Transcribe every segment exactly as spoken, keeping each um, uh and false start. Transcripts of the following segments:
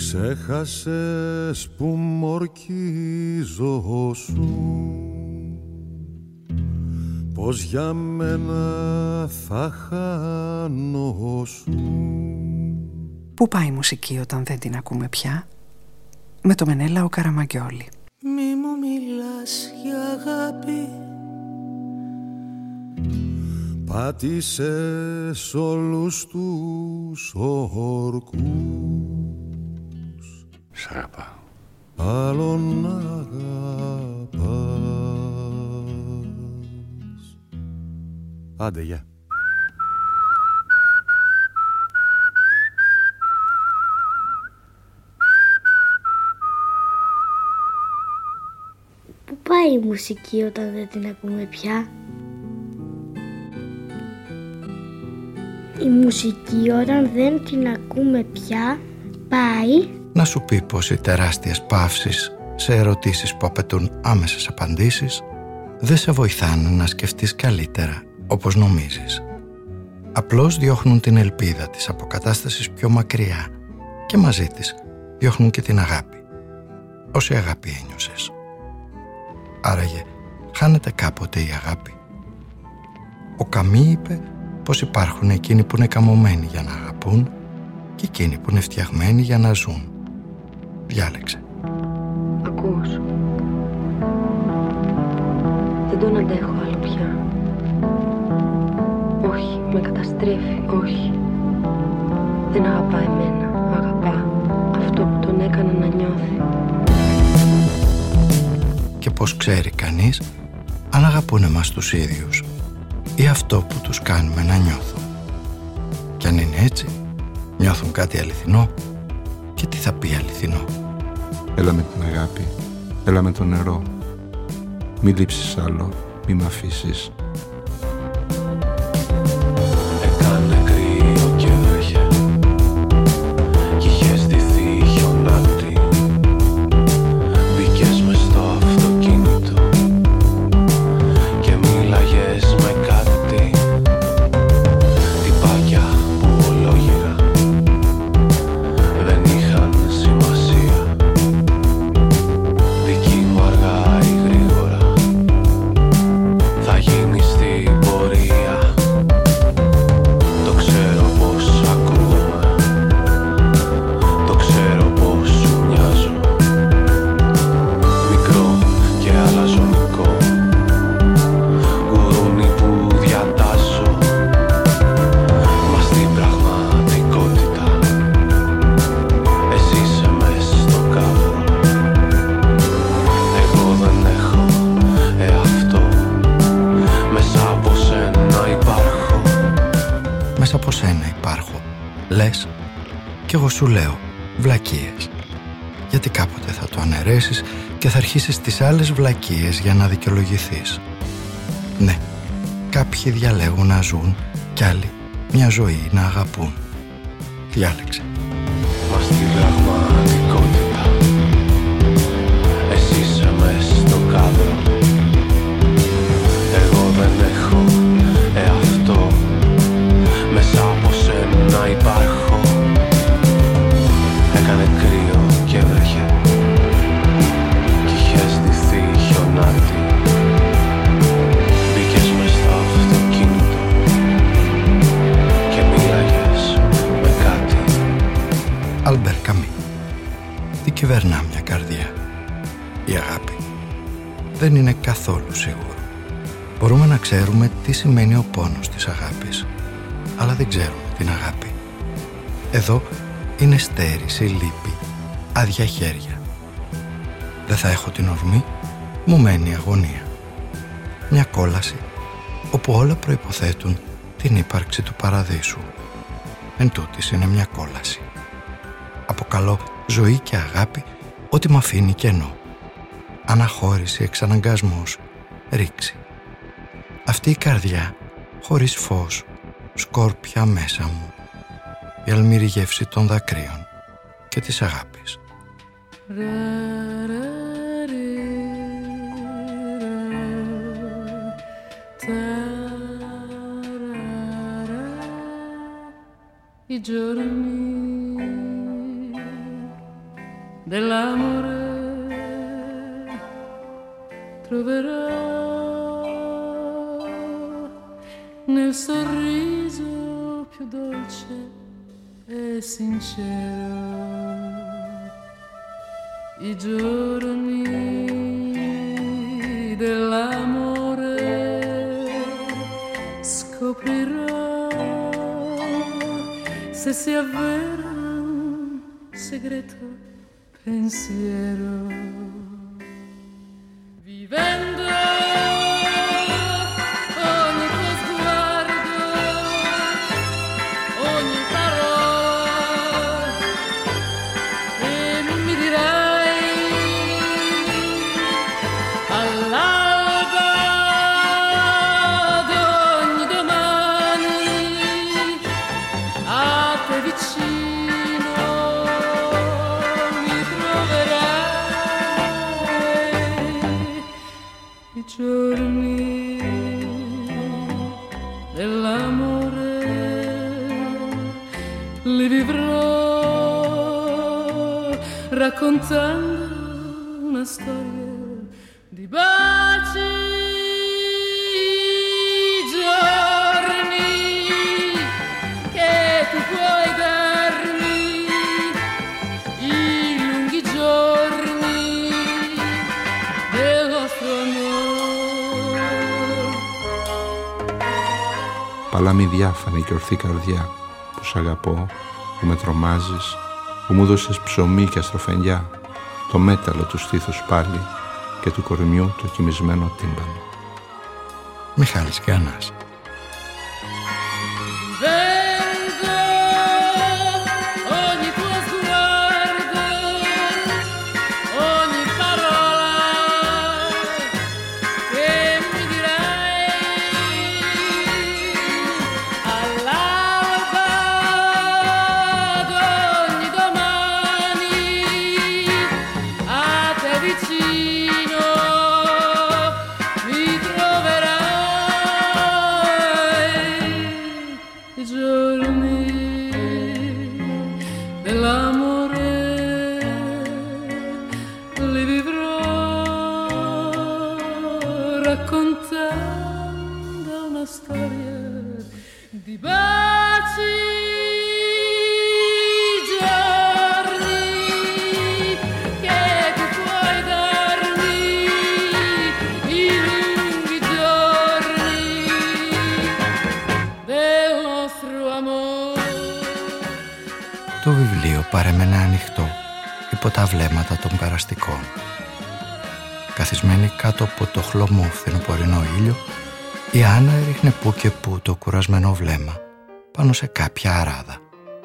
Ξέχασες που μ' ορκίζωσου, πως για μένα θα χάνωσου. Πού πάει η μουσική όταν δεν την ακούμε πια? Με το Μενέλαο Καραμαγκιόλη. Μη μου μιλάς για αγάπη, πάτησες όλους τους ορκούς. Σ' αγαπάω. Άλλον αγαπάς. Άντε, γεια. Πού πάει η μουσική όταν δεν την ακούμε πια? Η μουσική όταν δεν την ακούμε πια πάει να σου πει πως οι τεράστιες παύσεις σε ερωτήσεις που απαιτούν άμεσες απαντήσεις δεν σε βοηθάνε να σκεφτείς καλύτερα όπως νομίζεις. Απλώς διώχνουν την ελπίδα της αποκατάστασης πιο μακριά και μαζί της διώχνουν και την αγάπη. Όση αγάπη ένιωσες. Άραγε χάνεται κάποτε η αγάπη? Ο Καμί είπε πως υπάρχουν εκείνοι που είναι καμωμένοι για να αγαπούν και εκείνοι που είναι φτιαγμένοι για να ζουν. Διάλεξε. Ακούς? Δεν τον αντέχω άλλο πια. Όχι, με καταστρέφει, όχι. Δεν αγαπά εμένα, αγαπά αυτό που τον έκανα να νιώθει. Και πως ξέρει κανείς αν αγαπούν εμάς τους ίδιους ή αυτό που τους κάνουμε να νιώθουν? Κι αν είναι έτσι, νιώθουν κάτι αληθινό, και τι θα πει αληθινό? Έλα με την αγάπη, έλα με το νερό. Μη λείψεις άλλο, μη μ' αφήσεις. Έκανε κρύο και βρέχε κι είχε στηθεί χιονάτι. Μπήκες μες στο αυτοκίνητο και μίλαγες με κάτι. Τυπάκια που ολόγυρα δεν είχαν σημασία. Δική μου αργά ή γρήγορα θα γίνει στην πορεία. Το ξέρω πως ακούγομαι, το ξέρω πως σου μοιάζω. Μικρό και αλαζονικό γουρούνι που διατάσσω. Μα στην πραγματικότητα εσύ είσαι μες στο κάδρο. Εγώ δεν έχω εαυτό, μέσα από σένα υπάρχω. Μέσα από σένα υπάρχω, λες, κι εγώ σου λέω βλακίες. Γιατί κάποτε θα το αναιρέσεις και θα αρχίσεις τις άλλες βλακίες για να δικαιολογηθείς. Ναι, κάποιοι διαλέγουν να ζουν κι άλλοι μια ζωή να αγαπούν. Διάλεξε. Μα στην πραγματικότητα εσύ είσαι μες στο κάδρο. Εγώ δεν έχω εαυτό, μέσα από σένα υπάρχω. Έκανε κρύο και βρέχε κι είχε στηθεί χιονάτι. Μπήκες μες στο αυτοκίνητο και μίλαγες με κάτι. Άλμπερ Καμί. Τι κυβερνά μια καρδιά? Η αγάπη. Δεν είναι καθόλου σίγουρο. Μπορούμε να ξέρουμε τι σημαίνει ο πόνος της αγάπης, αλλά δεν ξέρουμε την αγάπη. Εδώ είναι στέρηση, λύπη, άδεια χέρια. Δεν θα έχω την ορμή, μου μένει η αγωνία. Μια κόλαση όπου όλα προϋποθέτουν την ύπαρξη του παραδείσου. Εν τούτης είναι μια κόλαση. Αποκαλώ ζωή και αγάπη ό,τι μ' αφήνει κενό. Αναχώρηση, εξαναγκασμός, ρήξη. Αυτή η καρδιά χωρίς φως, σκόρπια μέσα μου. Η αλμύρη γεύση των δακρύων και της αγάπης. I giorni dell'amore troverò nel sorriso più dolce e sincero. I giorni dell'amore scoprirò se si avvera un segreto pensiero. Vivendo ogni tuo sguardo, ogni parola che mi dirai all'alba d'ogni domani, a te vicino mi troverai. I giorni dell'amore li vivrò raccontando una storia di baci, giorni che tu puoi darmi, i lunghi giorni del nostro amore. Παλάμη διάφανη και ορθή καρδιά που σ' αγαπώ, που με τρομάζεις, που μου δώσες ψωμί και αστροφενιά, το μέταλλο του στήθους πάλι και του κορμιού το κοιμισμένο τύμπανο. Μιχάλης Γκάνας. Το βιβλίο παρέμενε ανοιχτό υπό τα βλέμματα των περαστικών. Καθισμένη κάτω από το χλωμό φθινοπορεινό ήλιο, η Άννα έριχνε που και που το κουρασμένο βλέμμα πάνω σε κάποια αράδα.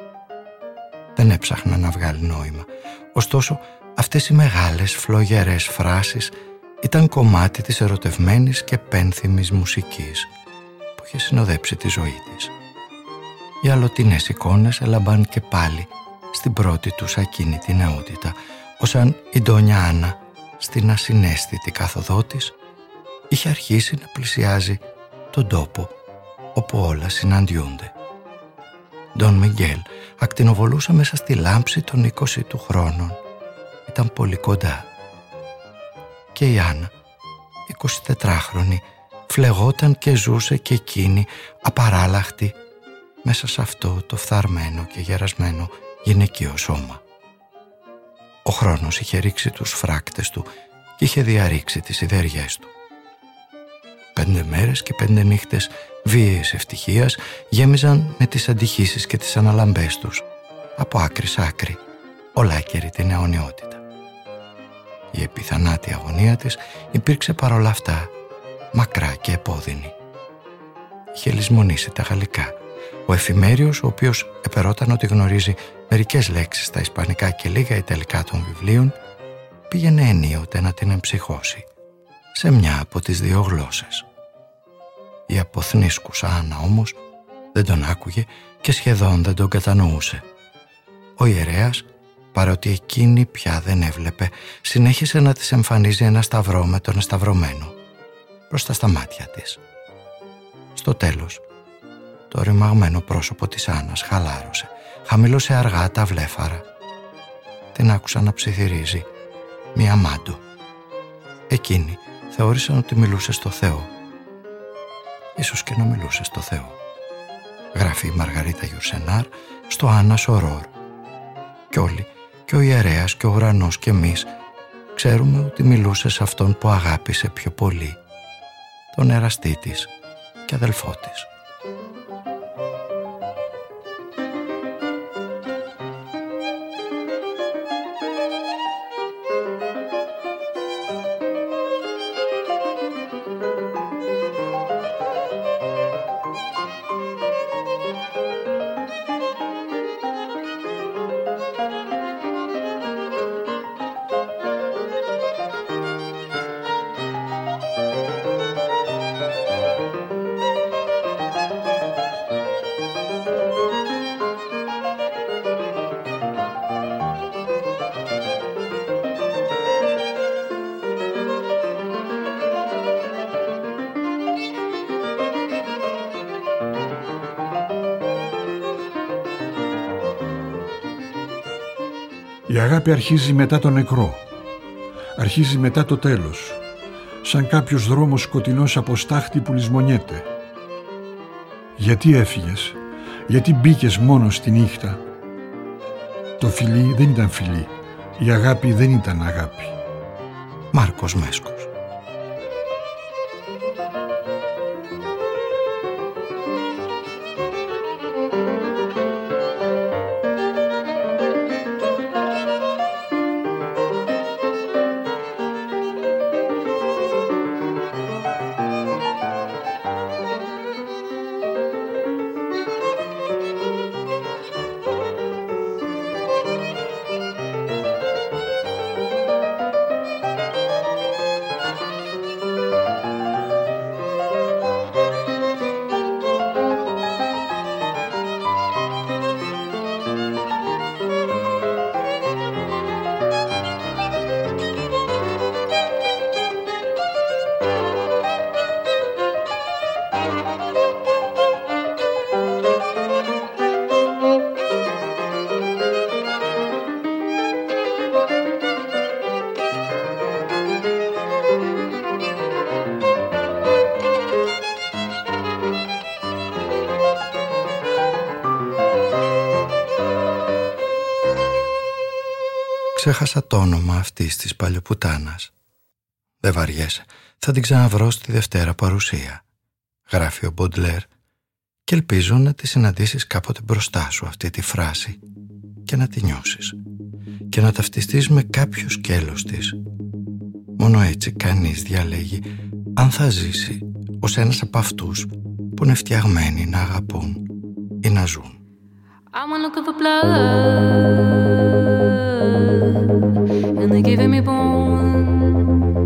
Δεν έψαχνε να βγάλει νόημα, ωστόσο αυτές οι μεγάλες φλογερές φράσεις ήταν κομμάτι της ερωτευμένης και πένθυμης μουσικής που είχε συνοδέψει τη ζωή της. Οι αλλοτινές εικόνες έλαμπαν και πάλι στην πρώτη τους ακίνητη νεότητα, ως αν η Ντόνια Άννα στην ασυναίσθητη κάθοδό της είχε αρχίσει να πλησιάζει τον τόπο όπου όλα συναντιούνται. Ντον Μιγγέλ ακτινοβολούσε μέσα στη λάμψη των είκοσι του χρόνων. Ήταν πολύ κοντά. Και η Άννα, εικοσιτετράχρονη, φλεγόταν και ζούσε και εκείνη απαράλλαχτη μέσα σε αυτό το φθαρμένο και γερασμένο γυναικείο σώμα. Ο χρόνος είχε ρίξει τους φράκτες του και είχε διαρρήξει τις ιδέριές του. Πέντε μέρες και πέντε νύχτες βίαιης ευτυχίας γέμιζαν με τις αντιχήσεις και τις αναλαμπές τους, από άκρη σ' άκρη, ολάκερη την αιωνιότητα. Η επιθανάτη αγωνία της υπήρξε παρόλα αυτά μακρά και επώδυνη. Είχε λησμονήσει τα γαλλικά. Ο εφημέριος, ο οποίος επερώταν ότι γνωρίζει μερικές λέξεις στα ισπανικά και λίγα ιταλικά των βιβλίων, πήγαινε ενίοτε να την εμψυχώσει σε μια από τις δύο γλώσσες. Η αποθνίσκουσα Άννα όμως δεν τον άκουγε και σχεδόν δεν τον κατανοούσε. Ο ιερέας, παρότι εκείνη πια δεν έβλεπε, συνέχισε να της εμφανίζει ένα σταυρό με τον εσταυρωμένο μπροστά στα μάτια της. Στο τέλος, το ρημαγμένο πρόσωπο της Άννας χαλάρωσε, χαμήλωσε αργά τα βλέφαρα. την άκουσα να ψιθυρίζει μία μάντο. Εκείνοι θεώρησαν ότι μιλούσε στο Θεό. Ίσως και να μιλούσε στο Θεό. Γράφει η Μαργαρίτα Γιουρσενάρ στο Άννας Ορόρ. Κι όλοι, και ο ιερέας και ο ουρανός και εμείς, ξέρουμε ότι μιλούσε σε αυτόν που αγάπησε πιο πολύ, τον εραστή της και αδελφό της. Η αγάπη αρχίζει μετά το νεκρό. Αρχίζει μετά το τέλος. Σαν κάποιος δρόμος σκοτεινός από στάχτη που λησμονιέται. Γιατί έφυγες? Γιατί μπήκες μόνο στη νύχτα? Το φιλί δεν ήταν φιλί. Η αγάπη δεν ήταν αγάπη. Μάρκος Μέσκος. Ξέχασα το όνομα αυτής της παλιοπουτάνας. Δεν βαριέσαι, θα την ξαναβρω στη Δευτέρα παρουσία. Γράφει ο Μποντλέρ και ελπίζω να τη συναντήσεις κάποτε μπροστά σου αυτή τη φράση και να τη νιώσεις και να ταυτιστείς με κάποιο σκέλος της. Μόνο έτσι κανείς διαλέγει αν θα ζήσει ως ένας από αυτούς που είναι φτιαγμένοι να αγαπούν ή να ζουν. I'm looking for blood, and they're giving me bone,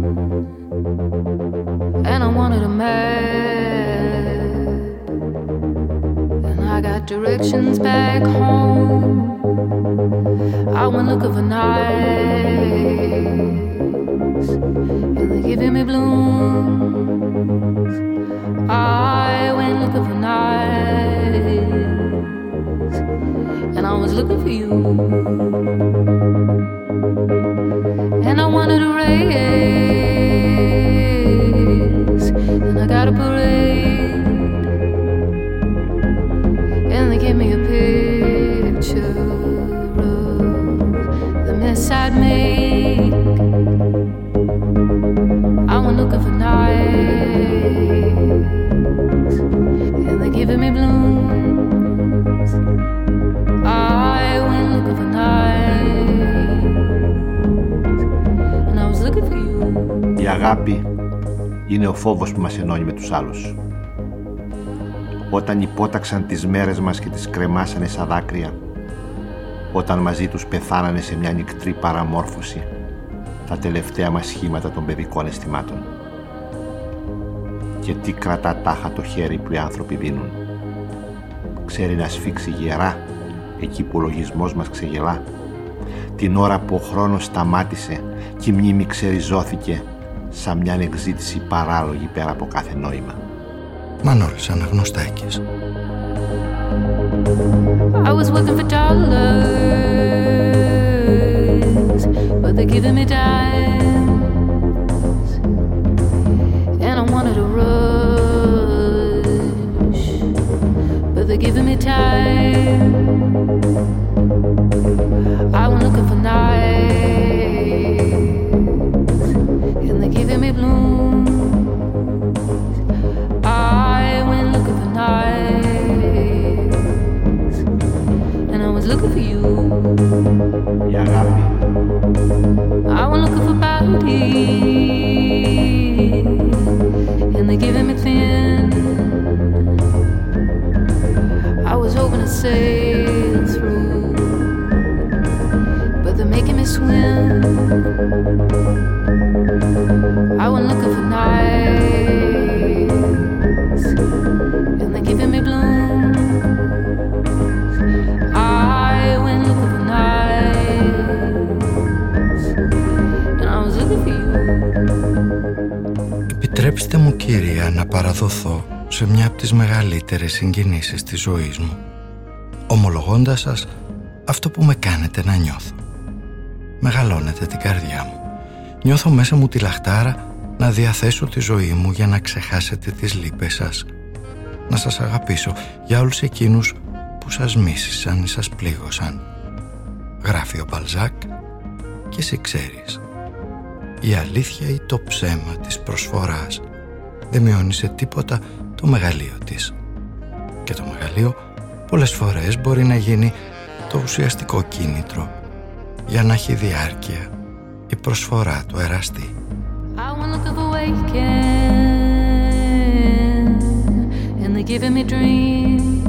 and I wanted a map, and I got directions back home. I went looking for nights, and they're giving me blooms. I went looking for nights, and I was looking for you, and I wanted a race, and I got a parade, and they gave me a picture of the mess I'd make. I went looking for nights, and they're giving me blooms. I went looking for nights, and I was looking for you. Η αγάπη είναι ο φόβος που μας ενώνει με τους άλλους. Όταν υπόταξαν τις μέρες μας και τις κρεμάσανε σαν δάκρυα, όταν μαζί τους πεθάνανε σε μια νυκτρή παραμόρφωση τα τελευταία μας σχήματα των παιδικών αισθημάτων. Και τι κρατά τάχα το χέρι που οι άνθρωποι δίνουν. Ξέρει να σφίξει γερά εκεί που ο λογισμός μας ξεγελά, την ώρα που ο χρόνος σταμάτησε και η μνήμη ξεριζώθηκε σαν μια ανεξήτηση παράλογη πέρα από κάθε νόημα. Μανώλης Αναγνωστάκης. I was working for dollars, giving me dimes, and I wanted to rush, but they're giving me time. I went looking for nights, and they're giving me blooms. I went looking for nights, and I was looking for you. Η αγάπη. I went looking for bounty, and they're giving me thin. I was hoping to sail through, but they're making me swim. I went looking for nights, and they're giving me blooms. I went looking for nights, and I was looking for you. Επιτρέψτε μου, κύρια, να παραδοθώ σε μια από τις μεγαλύτερες συγκινήσεις της ζωής μου, ομολογώντας σας αυτό που με κάνετε να νιώθω. Μεγαλώνετε την καρδιά μου. Νιώθω μέσα μου τη λαχτάρα να διαθέσω τη ζωή μου για να ξεχάσετε τις λύπες σας. Να σας αγαπήσω για όλους εκείνους που σας μίσησαν ή σας πλήγωσαν. Γράφει ο Μπαλζάκ, και εσύ ξέρεις. Η αλήθεια ή το ψέμα της προσφοράς δεν μειώνει σε τίποτα το μεγαλείο της. Και το μεγαλείο πολλές φορές μπορεί να γίνει το ουσιαστικό κίνητρο για να έχει διάρκεια η προσφορά του εραστή. Giving me dreams,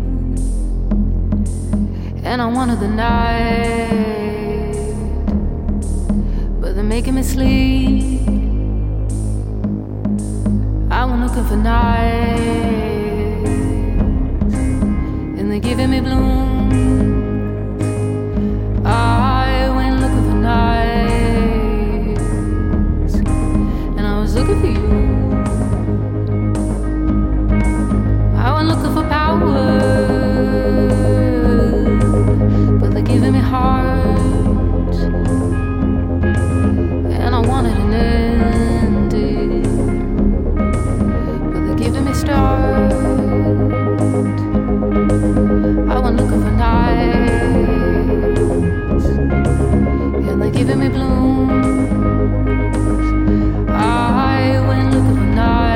and I wanted the night, but they're making me sleep. I went looking for nights, and they're giving me blooms. I went looking for nights, and I was looking for you. I went looking for power, but they're giving me heart, and I wanted an ending, but they're giving me start. I went looking for nights, and they're giving me blooms. I went looking for nights.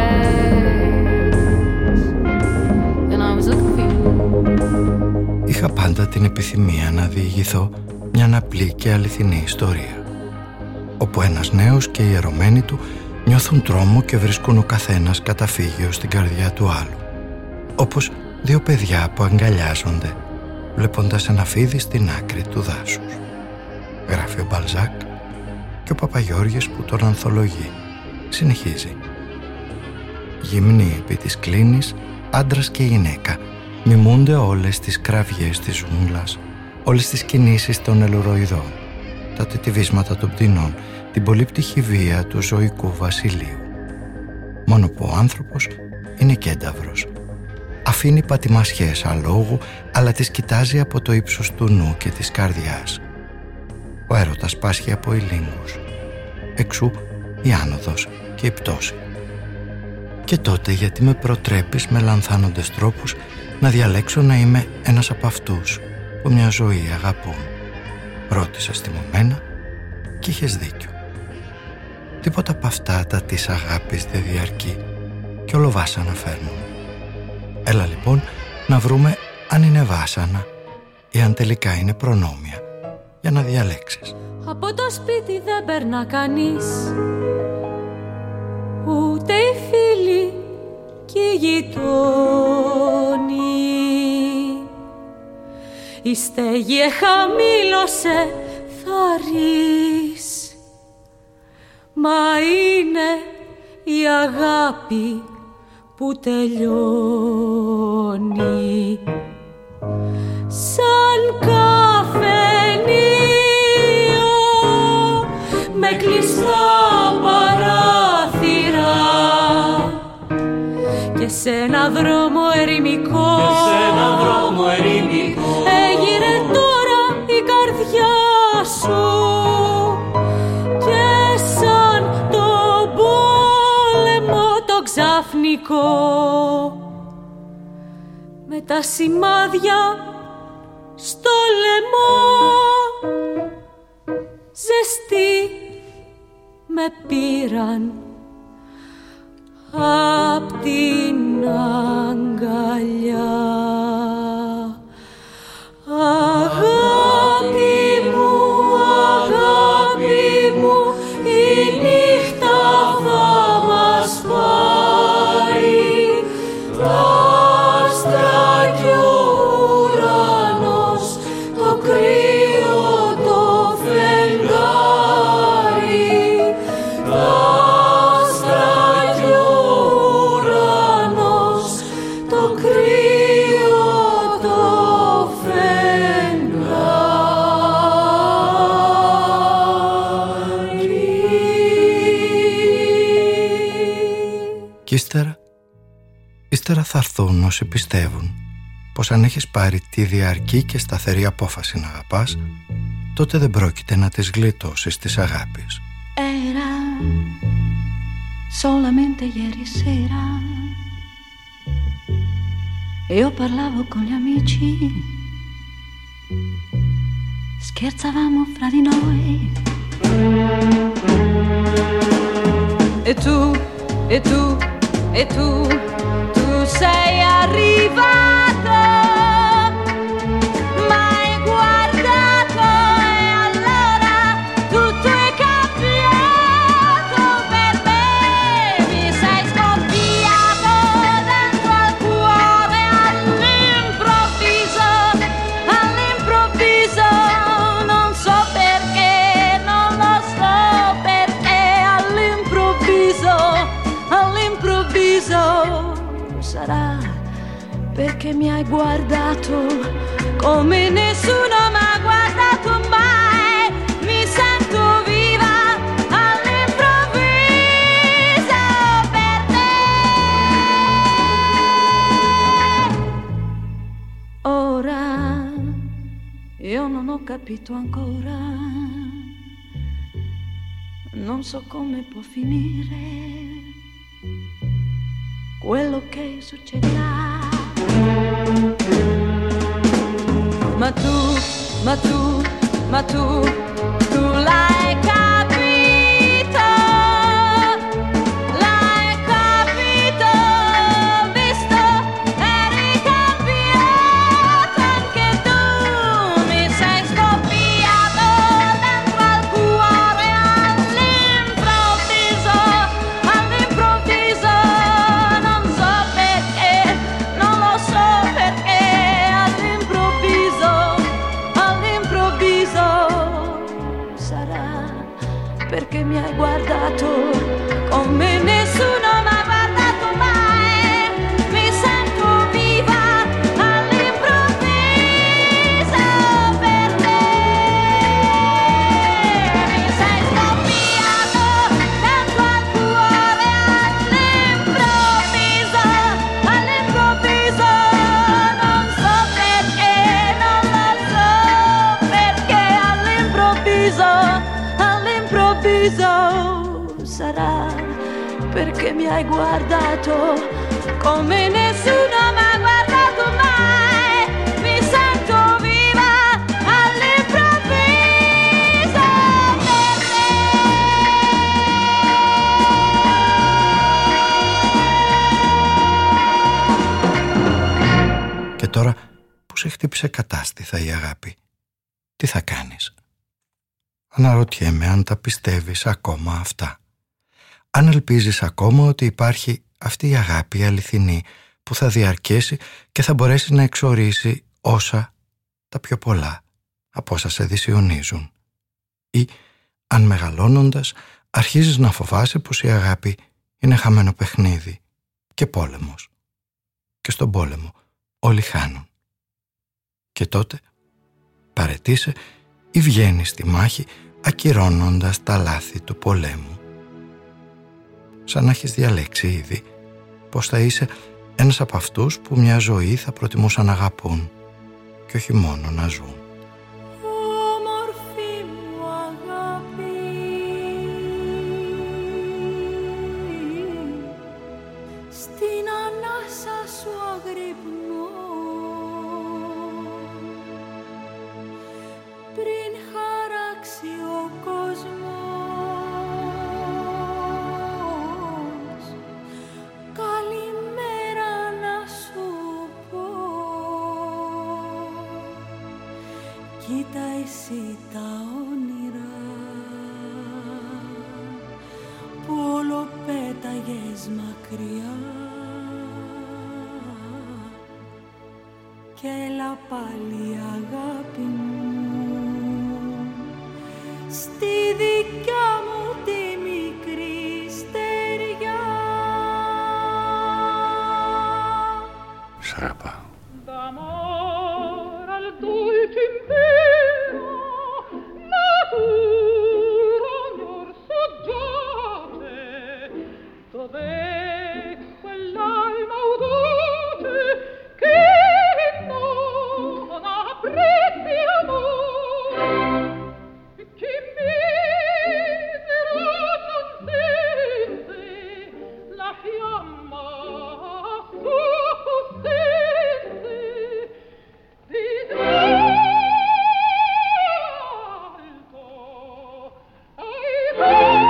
Είχα πάντα την επιθυμία να διηγηθώ μια απλή και αληθινή ιστορία, όπου ένας νέος και οι ερωμένοι του νιώθουν τρόμο και βρίσκουν ο καθένας καταφύγιο στην καρδιά του άλλου, όπως δύο παιδιά που αγκαλιάζονται βλέποντας ένα φίδι στην άκρη του δάσους. Γράφει ο Μπαλζάκ, και ο Παπαγιώργης που τον ανθολογεί συνεχίζει. Γυμνοί επί της κλίνης, άντρας και γυναίκα μιμούνται όλες τις κραυγές της ζούγκλας, όλες τις κινήσεις των ελουροειδών, τα τετιβίσματα των πτηνών, την πολύπτυχη βία του ζωικού βασιλείου. Μόνο που ο άνθρωπος είναι κένταυρος. Αφήνει πατημασιές αλόγου, αλλά τις κοιτάζει από το ύψος του νου και της καρδιάς. Ο έρωτας πάσχει από ηλίνγους. Εξού η άνοδος και η πτώση. Και τότε γιατί με προτρέπεις με λανθάνοντες τρόπους να διαλέξω να είμαι ένας από αυτούς που μια ζωή αγαπούν? Ρώτησα στιμωμένα, και είχες δίκιο. Τίποτα από αυτά τα της αγάπης δεν διαρκεί και όλο βάσανα φέρνουν. Έλα λοιπόν να βρούμε αν είναι βάσανα ή αν τελικά είναι προνόμια, για να διαλέξεις. Από το σπίτι δεν περνά κανείς, ούτε οι φίλοι κι οι γειτόνοι. Η στέγη εχαμήλωσε θαρρής, μα είναι η αγάπη που τελειώνει. Σαν καφενείο με κλειστά παράθυρα και σε ένα δρόμο ερημικό, σε ένα δρόμο ερημικό έγειρε τώρα η καρδιά σου μαγικό με τα σημάδια στο λαιμό. Ζεστή με πήραν απ' την αγκαλιά. Αγάπη μου, αγάπη μου, η νύχτα θα μας πάρει. Τα άστρα κι ο ουρανός, το κρύο το φεγγάρι. Τα άστρα κι ο ουρανός, το κρύο το Και ύστερα, ύστερα θα έρθουν όσοι πιστεύουν πως αν έχεις πάρει τη διαρκή και σταθερή απόφαση να αγαπάς, τότε δεν πρόκειται να τις γλιτώσεις της αγάπης. Era solamente ieri sera, io parlavo con gli amici, scherzavamo fra di noi. E tu, e tu, e tu, tu sei arrivato, m'hai guardato e allora tutto è cambiato per me. Mi sei scoppiato dentro al cuore all'improvviso, all'improvviso, non so perché, non lo so perché, all'improvviso, all'improvviso. Sarà perché mi hai guardato come nessuno m'ha guardato mai. Mi sento viva all'improvviso per te. Ora io non ho capito ancora, non so come può finire quello che succederà. Ma tu, ma tu, ma tu, tu l'hai capito, l'hai capito, visto, eri cambiato anche tu. Mi sei scoppiato dentro al cuore all'improvviso, all'improvviso. Perché mi hai guardato come nessuno m'ha guardato mai. Mi sento viva all'improvviso per te. Mi sei scoppiato dentro al cuore all'improvviso, all'improvviso. Non so perché, non lo so perché, all'improvviso, all'improvviso. Sarà perché mi hai guardato come nessuno m'ha guardato mai. Mi sento viva all'improvviso per te. Και τώρα που σε χτύπησε κατάστηθα η αγάπη, τι θα κάνεις? Αναρωτιέμαι αν τα πιστεύεις ακόμα αυτά. Αν ελπίζεις ακόμα ότι υπάρχει αυτή η αγάπη αληθινή που θα διαρκέσει και θα μπορέσει να εξορίσει όσα, τα πιο πολλά, από όσα σε δυσιονίζουν. Ή αν μεγαλώνοντας αρχίζεις να φοβάσαι πως η αγάπη είναι χαμένο παιχνίδι και πόλεμος. Και στον πόλεμο όλοι χάνουν. Και τότε παραιτήσαι ή βγαίνεις στη μάχη ακυρώνοντας τα λάθη του πολέμου. Σαν να έχεις διαλέξει ήδη πως θα είσαι ένας από αυτούς που μια ζωή θα προτιμούσαν να αγαπούν και όχι μόνο να ζουν. Όμορφη μου αγάπη, στην ανάσα σου αγρυπνώ, πριν χαράξει ο κόσμος, καλημέρα να σου πω. Κοίτα εσύ τα όνειρα που όλο πέταγες μακριά και έλα πάλι αγάπη μου στη δικιά μου τη μικρή στεριά. Σ' αγαπάω. D'amor al dolce impero natura ognor soggiace, dov'è quell'alma audace che non apprezzi amor, che misero consente la fiamma sua possente di d'alto ai cuore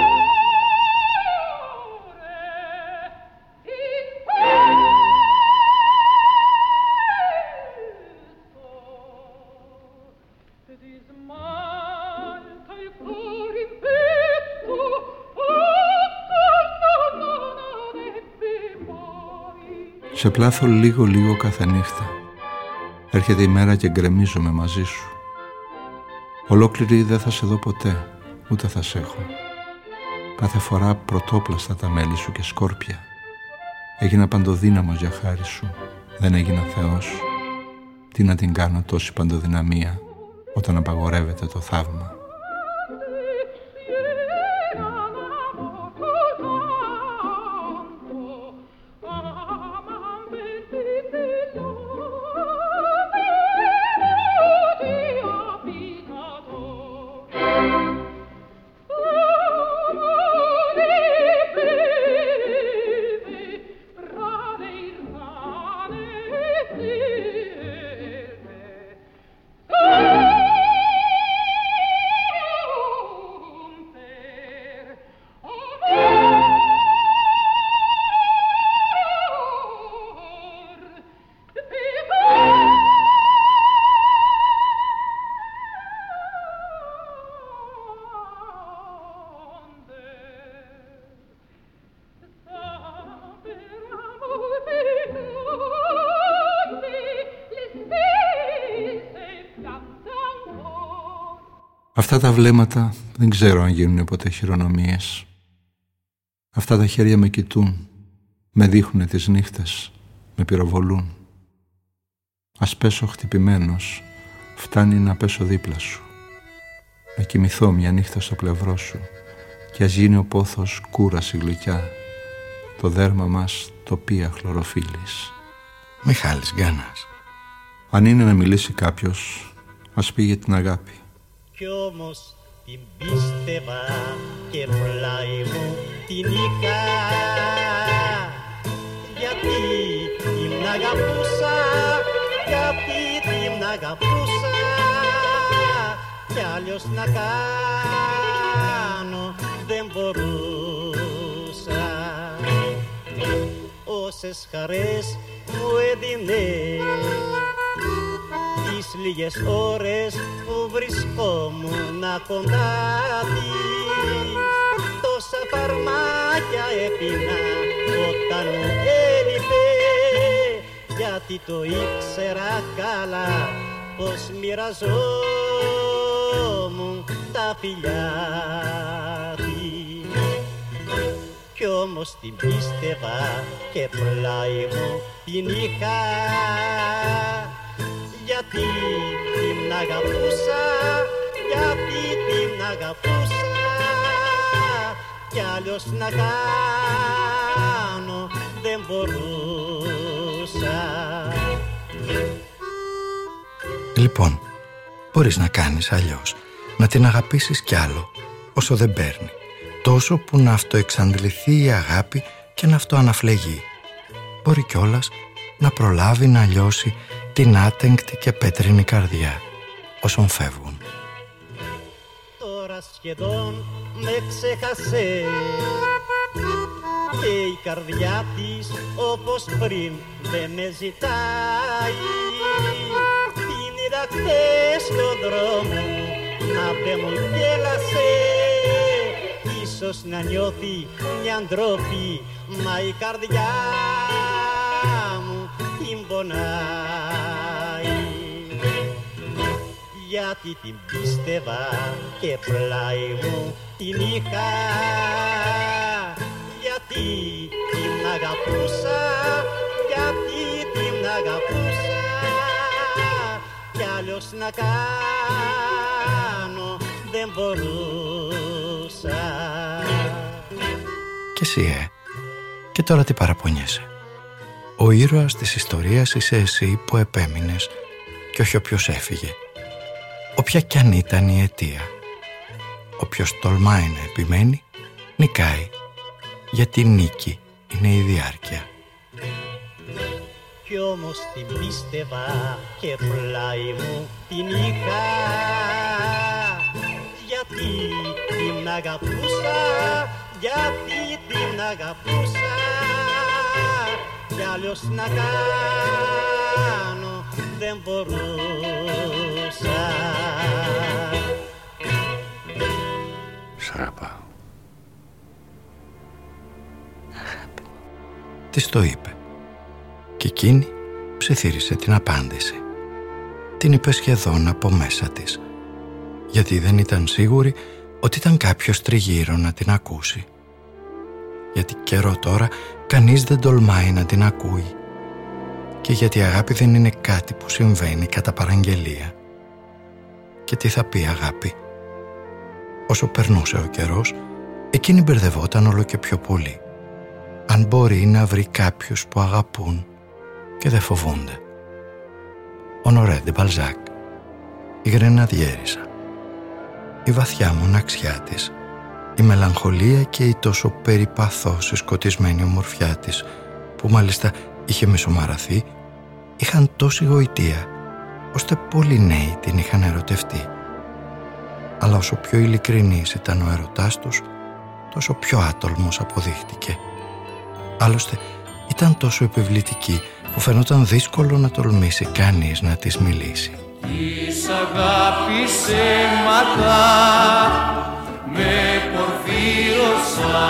impeso di smalta il cuore in petto non avrebbe mai. Σε πλάθω λίγο λίγο κάθε νύχτα. Έρχεται η μέρα και γκρεμίζομαι μαζί σου. Ολόκληρη δεν θα σε δω ποτέ, ούτε θα σε έχω. Κάθε φορά πρωτόπλαστα τα μέλη σου και σκόρπια. Έγινα παντοδύναμος για χάρη σου, δεν έγινα Θεός. Τι να την κάνω τόση παντοδυναμία, όταν απαγορεύεται το θαύμα. Αυτά τα βλέμματα δεν ξέρω αν γίνουν ποτέ χειρονομίες. Αυτά τα χέρια με κοιτούν, με δείχνουνε τις νύχτες, με πυροβολούν. Ας πέσω χτυπημένος, φτάνει να πέσω δίπλα σου. Να κοιμηθώ μια νύχτα στο πλευρό σου και ας γίνει ο πόθος κούραση γλυκιά, το δέρμα μας τοπία χλωροφύλλης. Μιχάλης Γκάνας. Αν είναι να μιλήσει κάποιος, ας πει για την αγάπη. Κι όμως την πίστευα και πλάι μου την είχα, γιατί την αγαπούσα, γιατί την αγαπούσα, κι άλλος να κάνω δεν μπορούσα. Όσες χαρές μου έδινες, τις λίγες ώρες που βρισκόμουν κοντά της, τόσα φαρμάκια έπινα όταν μου έλειπε, γιατί το ήξερα καλά πως μοιραζόμουν τα φιλιά της. Κι όμως την πίστευα και πλάι μου την είχα, γιατί την αγαπούσα, γιατί την αγαπούσα, κι άλλος να κάνω δεν μπορούσα. Λοιπόν, μπορείς να κάνεις αλλιώς, να την αγαπήσεις κι άλλο, όσο δεν παίρνει, τόσο που να αυτοεξαντληθεί η αγάπη και να αυτοαναφλεγεί. μπορεί κιόλας να προλάβει να λιώσει την άτεγκτη και πέτρινη καρδιά όσων φεύγουν. Τώρα σχεδόν με ξέχασε και η καρδιά της όπως πριν δεν με ζητάει. Την είδα χθες στον δρόμο να δε μου γέλασε, ίσως να νιώθει μια ντροπή, μα η καρδιά μου την πονάει. Γιατί την πίστευα και πλάι μου την είχα, γιατί την αγαπούσα, γιατί την αγαπούσα, κι άλλος να κάνω δεν μπορούσα. Και εσύ, ε, και τώρα τι παραπονιέσαι? Ο ήρωας της ιστορίας είσαι εσύ που επέμεινες και όχι όποιος έφυγε, όποια κι αν ήταν η αιτία. Όποιος τολμάει να επιμένει, νικάει, γιατί νίκη είναι η διάρκεια. Κι όμως την πίστευα και πλάι μου την είχα, γιατί την αγαπούσα, γιατί την αγαπούσα, κι άλλος να κάνω δεν μπορούσα. Σ' αγαπάω. Της το είπε και εκείνη ψιθύρισε την απάντηση. Την είπε σχεδόν από μέσα της, γιατί δεν ήταν σίγουρη ότι ήταν κάποιος τριγύρω να την ακούσει. Γιατί καιρό τώρα κανείς δεν τολμάει να την ακούει, και γιατί η αγάπη δεν είναι κάτι που συμβαίνει κατά παραγγελία. Και τι θα πει αγάπη? Όσο περνούσε ο καιρός, εκείνη μπερδευόταν όλο και πιο πολύ. Αν μπορεί να βρει κάποιους που αγαπούν και δεν φοβούνται. Ονορέ ντε Μπαλζάκ, η Γρεναδιέρισα, η βαθιά μοναξιά της, η μελαγχολία και η τόσο περιπαθώς σκοτισμένη ομορφιά της, που μάλιστα είχε μισομαραθεί, είχαν τόση γοητεία, ώστε πολλοί νέοι την είχαν ερωτευτεί. Αλλά όσο πιο ειλικρινής ήταν ο έρωτάς τους, τόσο πιο άτολμος αποδείχτηκε. Άλλωστε ήταν τόσο επιβλητική που φαινόταν δύσκολο να τολμήσει κανείς να της μιλήσει. Της αγάπης αίματα με πορφύρωσα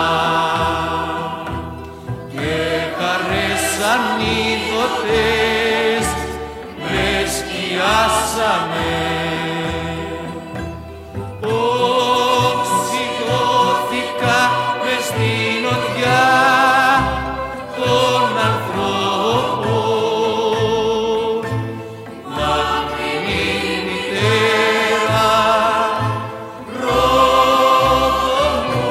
και χαρές ανίδωτες με σκιάσαμε. Οξυγώθηκα μες στην οδιά των ανθρώπων, μακρινή μητέρα, ρόδο μου,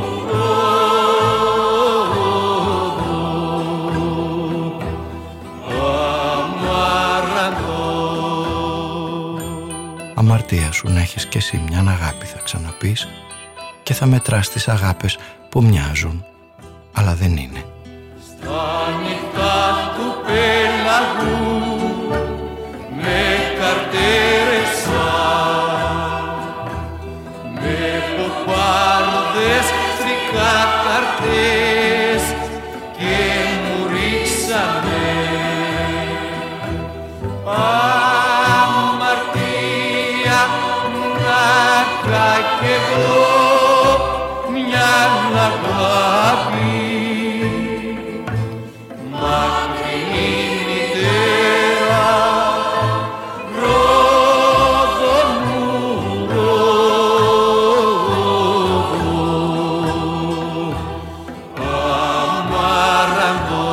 ρόδο, αμάραντο. Αμαρτία σου να έχεις κι εσύ μιαν αγάπη, θα ξαναπείς, και θα μετράς τις αγάπες που μοιάζουν, αλλά δεν είναι. Στα νυχτά του πέλαγου με καρτέρεσα, με ποπάρδες τρικάκαρτες και μου ρίξανε. Αμαρτία να είχα κι εγώ μια αγάπη, μακρινή μητέρα, ρόδο μου, ρόδο, αμάραντο.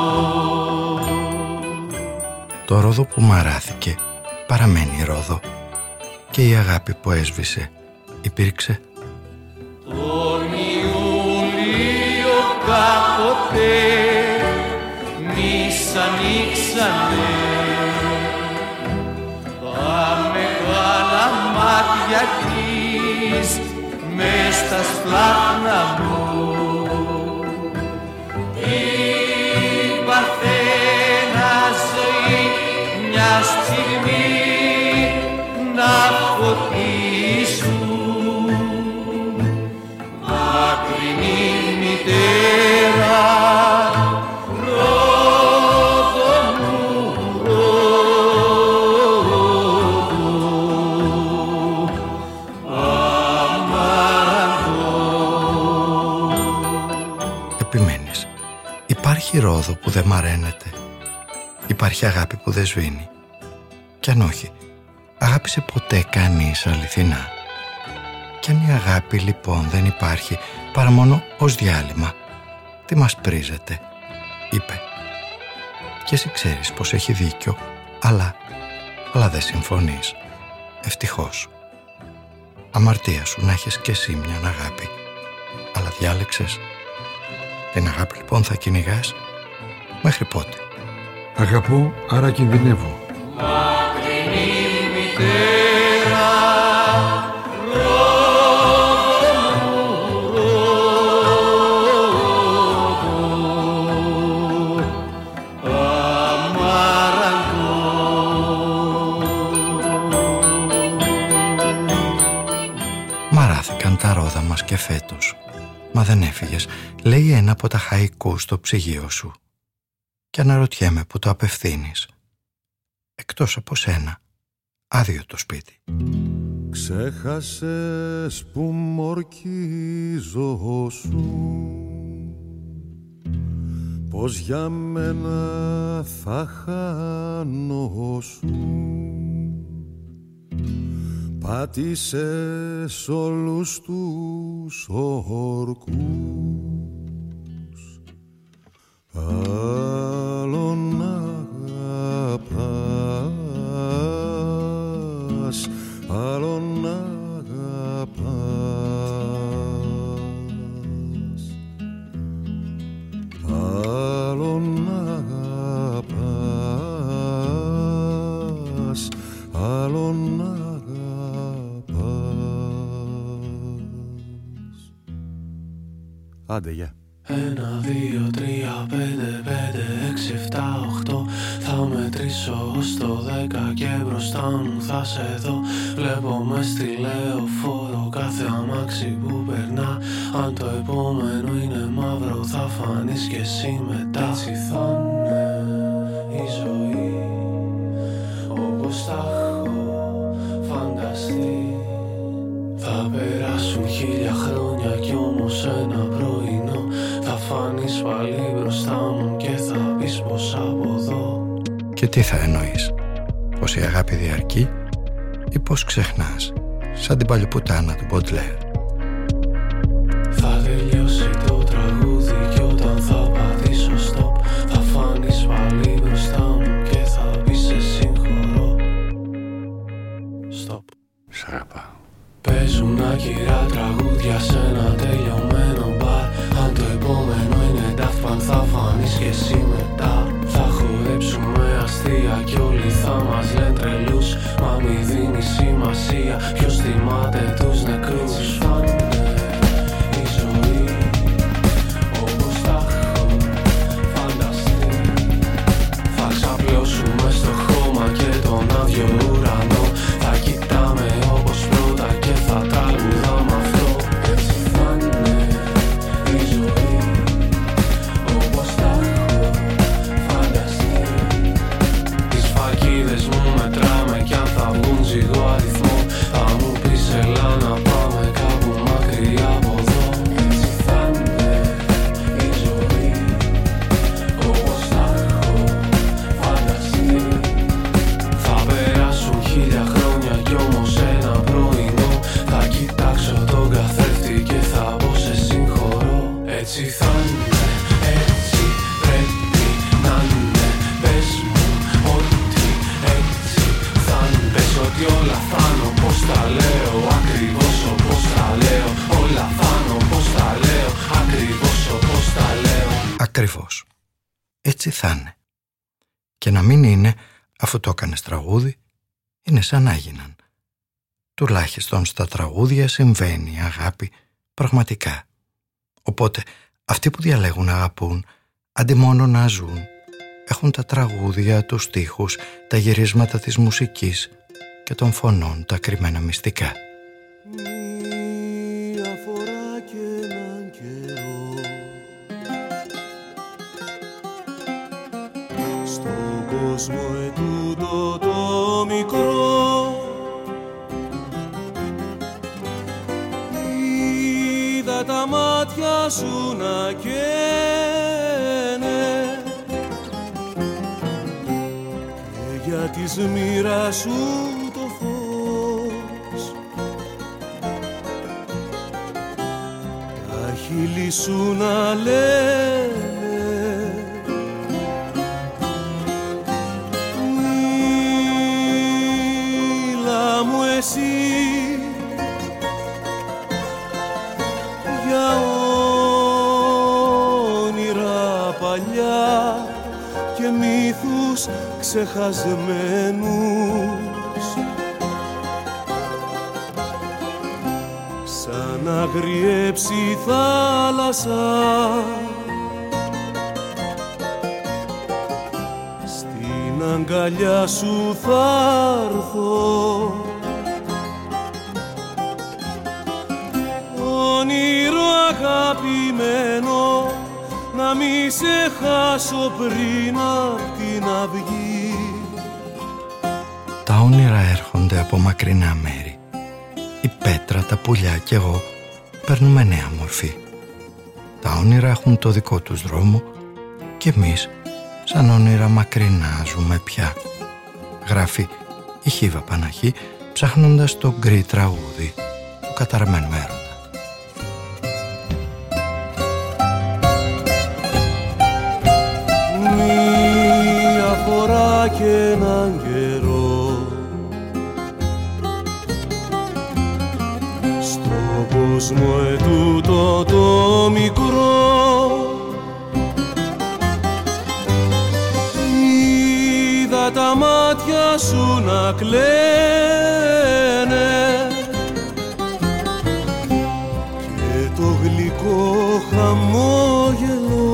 Το ρόδο που μαράθηκε παραμένει ρόδο, και η αγάπη που έσβησε υπήρξε. Τον Ιούλιο κάποτε μης ανοίξανε τα μεγάλα μάτια της μες στα σπλάχνα μου. Η Παρθένη Υπάρχει ρόδο που δεν μαραίνεται. Υπάρχει αγάπη που δεν σβήνει. Κι αν όχι, αγάπησε ποτέ κανείς αληθινά. Κι αν η αγάπη λοιπόν δεν υπάρχει παρά μόνο ως διάλειμμα, τι μας πρίζεται, είπε. Και εσύ ξέρεις πως έχει δίκιο, αλλά, αλλά δεν συμφωνείς. Ευτυχώς. Αμαρτία σου να έχεις κι εσύ μια αγάπη, αλλά διάλεξες. Την αγάπη λοιπόν θα κυνηγάς μέχρι πότε? Αγαπώ, άρα κινδυνεύω. Μακρινή μητέρα, Μαράθηκαν τα ρόδα μας και φέτος. Μα δεν έφυγες, λέει ένα από τα χαϊκού στο ψυγείο σου. Και αναρωτιέμαι που το απευθύνεις. Εκτός από σένα, άδειο το σπίτι. Ξέχασες που μορκίζωσου, πως για μένα θα χάνωσου. Πάτησες όλους τους ορκούς, άλλον αγαπάς, άλλον αγαπάς, άλλον αγαπάς, άλλον αγαπάς. Άντε, γεια. Ένα, δύο, τρία, πέντε, πέντε, έξι, εφτά, οχτώ. Θα μετρήσω ως το δέκα και μπροστά μου θα σε δω. Βλέπω μες στη λεωφόρο κάθε αμάξι που περνά. Αν το επόμενο είναι μαύρο θα φανείς κι εσύ μετά. Έτσι θα είναι η ζωή όπως τα έχω φανταστεί. Θα περάσουν χίλια χρόνια κι όμως ένα πρωινό θα φανείς πάλι μπροστά μου και θα πεις πως από εδώ. Και τι θα εννοείς? Πως η αγάπη διαρκεί ή πως ξεχνάς, σαν την παλιοπουτάνα του Μποντλέρ? Θα τελειώσει το τραγούδι κι όταν θα πατήσω stop θα φανείς πάλι μπροστά μου και θα πεις σε συγχωρώ. Stop. Σ' αγαπάω. Παίζουν άκυρα τραγούδια σε ένα τελειωμένο μπαρ. Αν το επόμενο είναι Daft Punk θα φανείς και εσύ μετά. Θα χορέψουμε αστεία κι όλοι θα μας λένε τρελούς. Μα μη δίνει σημασία ποιος θυμάται τους νεκρούς. Θα είναι η ζωή όπως τα έχω φανταστεί. Θα ξαπλώσουμε στο χώμα και τον άδειο ουρανό. Θα κοιτάμε όπως πρώτα και θα τραγουδάμε αυτό. Έτσι θα είναι η ζωή όπως τα έχω φανταστεί. Τις φακίδες μου μετράμε κι αν θα βγουν ζυγό αριθμό θα μου πεις έλα να πάμε κάπου μακριά από εδώ. Έτσι θα είναι η ζωή όπως τα έχω φανταστεί. Θα περάσουν χίλια χρόνια κι όμως ένα πρωινό θα κοιτάξω τον καθρέφτη και θα πω σε συγχωρώ. Έτσι θα είναι, έτσι πρέπει να είναι. Πες μου ότι έτσι θα είναι. Πες ότι όλα θα είναι όπως τα λέω, ακριβώς όπως τα λέω. Όλα θα είναι όπως τα λέω, ακριβώς όπως τα λέω. Ακριβώς. Έτσι θα είναι. Και να μην είναι, αφού το έκανες τραγούδι, είναι σαν να γίναν. Τουλάχιστον στα τραγούδια συμβαίνει η αγάπη πραγματικά. Οπότε αυτοί που διαλέγουν να αγαπούν, αντί μόνο να ζουν, έχουν τα τραγούδια, τους στίχους, τα γυρίσματα της μουσικής και των φωνών, τα κρυμμένα μυστικά. Μία φορά κι έναν καιρό στον κόσμο ετούτο το μικρό είδα τα μάτια σου να καίνε της μοίρας σου το φως. Τα χείλη σου να λένε μίλα μου εσύ για όνειρα παλιά και μύθους ξεχασμένους, σαν αγριέψει θάλασσα στην αγκαλιά σου θα'ρθω, όνειρο αγαπημένο να μη σε χάσω πριν απ' την αυγή. Τα όνειρα έρχονται από μακρινά μέρη. Η πέτρα, τα πουλιά κι εγώ παίρνουμε νέα μορφή. Τα όνειρα έχουν το δικό τους δρόμο και εμείς σαν όνειρα μακρινά ζούμε πια. Γράφει η Χίβα Παναχή ψάχνοντας το γκρι τραγούδι του καταραμένου έρωτα. Μία φορά και έναν καιρό στον κόσμο ετούτο το μικρό είδα τα μάτια σου να κλαίνε και το γλυκό χαμόγελο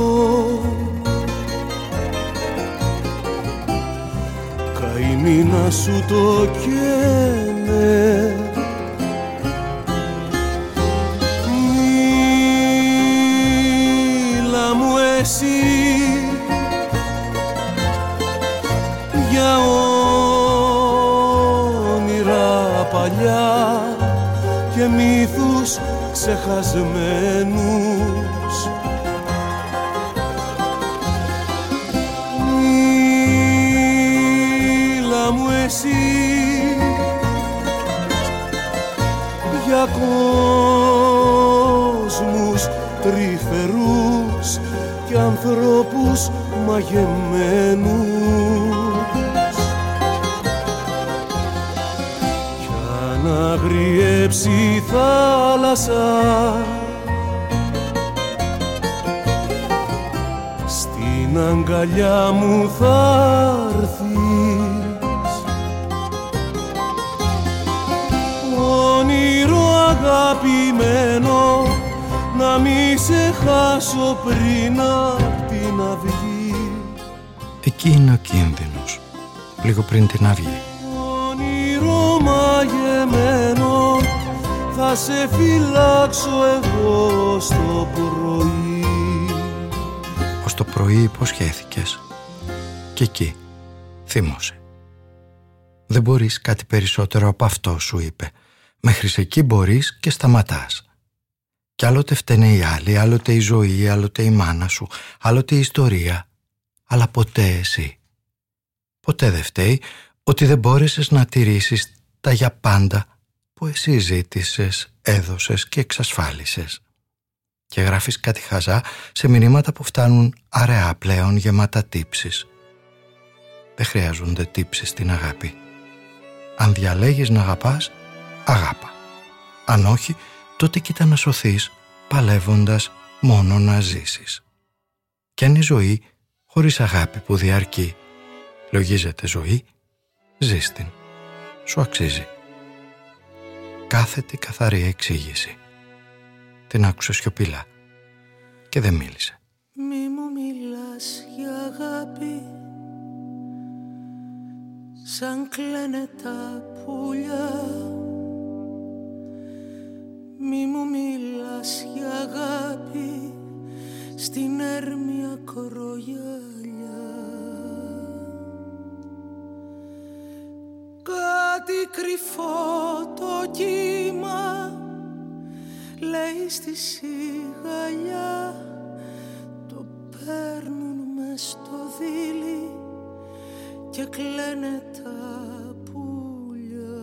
καημίνα σου το καίνε. Μίλα μου εσύ για όνειρα παλιά και μύθους ξεχασμένους, μου εσύ για κόσμους τρυφερούς και ανθρώπους μαγεμένους, κι αν αγριέψει η θάλασσα στην αγκαλιά μου θα'ρθεις, αγαπημένο να μη σε χάσω πριν απ' την αυγή. Εκεί είναι ο κίνδυνος, λίγο πριν την αυγή. Όνειρο μαγεμένο θα σε φυλάξω εγώ στο πρωί. Ως το πρωί υποσχέθηκες και εκεί θύμωσε. Δεν μπορείς κάτι περισσότερο από αυτό, σου είπε. Μέχρι εκεί μπορείς και σταματάς. Κι άλλοτε φταίνε οι άλλοι, άλλοτε η ζωή, άλλοτε η μάνα σου, άλλοτε η ιστορία, αλλά ποτέ εσύ. Ποτέ δεν φταίει ότι δεν μπόρεσες να τηρήσεις τα για πάντα που εσύ ζήτησες, έδωσες και εξασφάλισες. Και γράφεις κάτι χαζά σε μηνύματα που φτάνουν αραιά πλέον γεμάτα τύψεις. Δεν χρειάζονται τύψεις στην αγάπη. Αν διαλέγεις να αγαπάς, αγάπα. Αν όχι, τότε κοίτα να σωθείς παλεύοντας μόνο να ζήσεις. Κι αν η ζωή χωρίς αγάπη που διαρκεί λογίζεται ζωή, ζεις την. Σου αξίζει. Κάθετη καθαρή εξήγηση. Την άκουσε σιωπηλά και δεν μίλησε. Μη μου μιλάς για αγάπη σαν κλαίνε τα πουλιά. Μη μου μιλάς για αγάπη στην έρμια κορογιαλιά. Κάτι κρυφό το κύμα λέει στη σιγαλιά, το παίρνουν μες στο δίλη και κλαίνε τα πουλιά.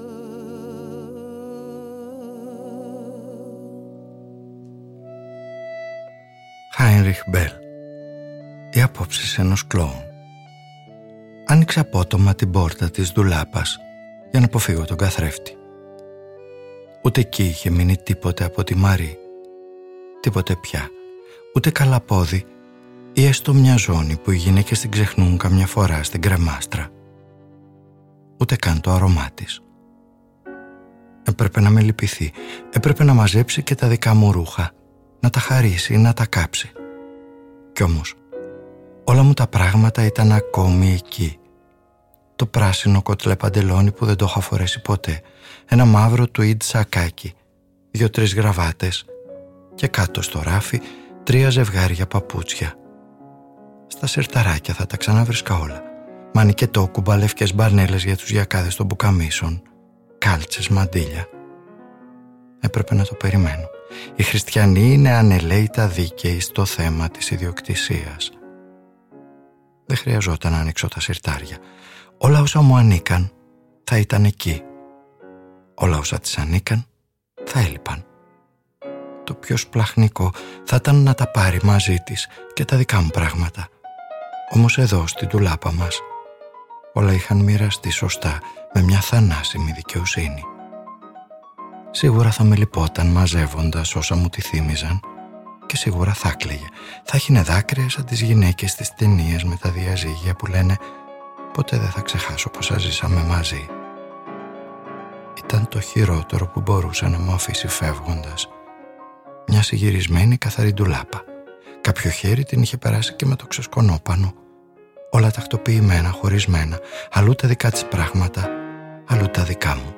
Χάινριχ Μπέλ. Οι απόψεις ενός κλόουν. Άνοιξε απότομα την πόρτα της ντουλάπας για να αποφύγω τον καθρέφτη. Ούτε εκεί είχε μείνει τίποτε από τη Μαρή. Τίποτε πια. Ούτε καλαπόδι ή έστω μια ζώνη που οι γυναίκες την ξεχνούν καμιά φορά στην κρεμάστρα. Ούτε καν το αρώμά της. Έπρεπε να με λυπηθεί. Έπρεπε να μαζέψει και τα δικά μου ρούχα, να τα χαρίσει ή να τα κάψει. Κι όμως όλα μου τα πράγματα ήταν ακόμη εκεί. Το πράσινο κοτλέ παντελόνι που δεν το είχα φορέσει ποτέ, ένα μαύρο τουίντ σακάκι, δύο-τρεις γραβάτες και κάτω στο ράφι τρία ζευγάρια παπούτσια. Στα σερταράκια θα τα ξαναβρίσκα όλα. Μανικετό, κουμπαλεύκες μπαρνέλες για τους γιακάδες των μπουκαμίσων, κάλτσες, μαντίλια. Έπρεπε να το περιμένω. Οι χριστιανοί είναι ανελαίητα δίκαιοι στο θέμα της ιδιοκτησίας. Δεν χρειαζόταν να ανοίξω τα συρτάρια. Όλα όσα μου ανήκαν θα ήταν εκεί. Όλα όσα της ανήκαν θα έλειπαν. Το πιο σπλαχνικό θα ήταν να τα πάρει μαζί της και τα δικά μου πράγματα. Όμως εδώ στην ντουλάπα μας όλα είχαν μοιραστεί σωστά με μια θανάσιμη δικαιοσύνη. Σίγουρα θα με λυπόταν μαζεύοντας όσα μου τη θύμιζαν και σίγουρα θα κλαίγε. Θα έχινε δάκρυα σαν τις γυναίκες στις ταινίες με τα διαζύγια που λένε «Ποτέ δεν θα ξεχάσω πόσα ζήσαμε μαζί». Ήταν το χειρότερο που μπορούσε να μου αφήσει φεύγοντας. Μια συγυρισμένη καθαρή ντουλάπα. Κάποιο χέρι την είχε περάσει και με το ξεσκονόπανο. Όλα τακτοποιημένα, χωρισμένα. Αλλού τα δικά της πράγματα, αλλού τα δικά μου.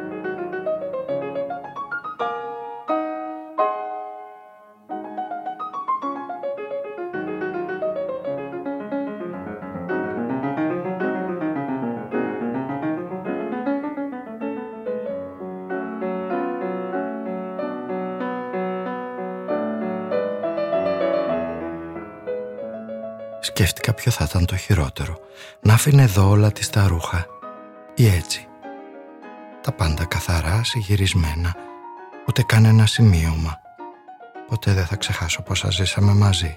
Σκέφτηκα ποιο θα ήταν το χειρότερο. Να άφηνε εδώ όλα της τα ρούχα ή έτσι. Τα πάντα καθαρά, συγυρισμένα. Ούτε καν ένα σημείωμα. Ποτέ δεν θα ξεχάσω πόσα ζήσαμε μαζί.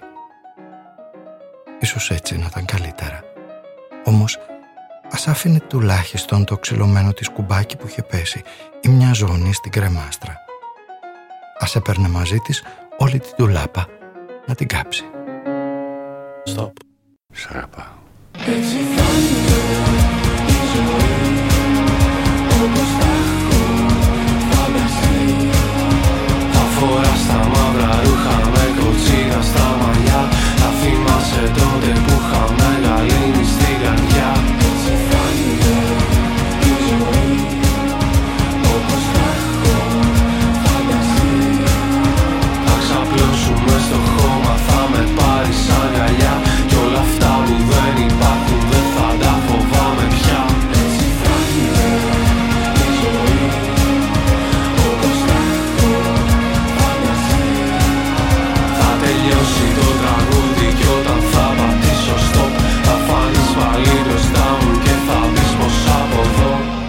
Ίσως έτσι να ήταν καλύτερα. Όμως ας άφηνε τουλάχιστον το ξυλωμένο της κουμπάκι που είχε πέσει ή μια ζώνη στην κρεμάστρα. Ας έπαιρνε μαζί της όλη την ντουλάπα να την κάψει. Stop. Σ' αγαπάω. Έτσι θα είναι η ζωή, όπως θα έχω φανταστεί. Θα φοράς τα μαύρα ρούχα με κοτσίδα στα μαλλιά. Θα θυμάσαι τότε που είχαμε γαλήνη στην καρδιά. Έτσι θα είναι η ζωή, όπως θα έχω φανταστεί. Θα ξαπλώσουμε στο χώμα, θα με πάρεις αγκαλιά. Κι όλα αυτά που δεν υπάρχουν δεν θα τα φοβάμαι πια. Έτσι θα είναι η ζωή, όπως θα έχω φανταστεί. Θα τελειώσει το τραγούδι κι όταν θα πατήσω stop, θα φανείς πάλι μπροστά μου και θα πεις πως από εδώ.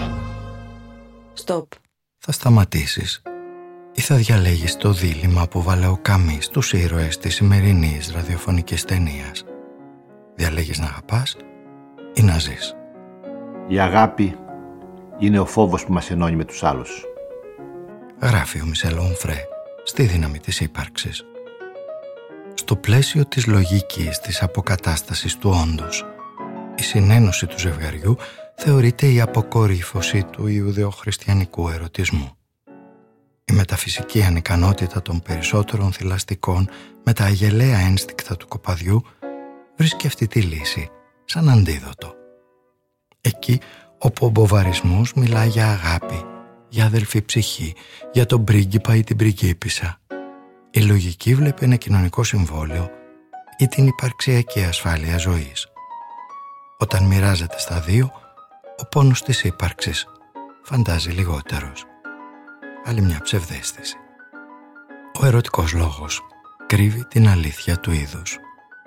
Stop. Θα σταματήσεις ή θα διαλέγεις το δίλημμα που βάλε ο Καμίς στους ήρωες της σημερινής ραδιοφωνικής ταινίας? Διαλέγεις να αγαπάς ή να ζεις? Η αγάπη είναι ο φόβος που μας ενώνει με τους άλλους. Γράφει ο Μισελ Ονφρέ στη Δύναμη της ύπαρξης. Στο πλαίσιο της λογικής της αποκατάστασης του όντως, η συνένωση του ζευγαριού θεωρείται η αποκορύφωση του ιουδεοχριστιανικού ερωτισμού. Η μεταφυσική ανικανότητα των περισσότερων θηλαστικών με τα αγελαία ένστικτα του κοπαδιού βρίσκει αυτή τη λύση σαν αντίδοτο. Εκεί όπου ο μποβαρισμός μιλά για αγάπη, για αδελφή ψυχή, για τον πρίγκιπα ή την πριγκίπισσα, η λογική βλέπει ένα κοινωνικό συμβόλαιο ή την υπαρξιακή ασφάλεια ζωής. Όταν μοιράζεται στα δύο, ο πόνος της ύπαρξης φαντάζει λιγότερος. Άλλη μια ψευδαίσθηση. Ο ερωτικός λόγος κρύβει την αλήθεια του είδους.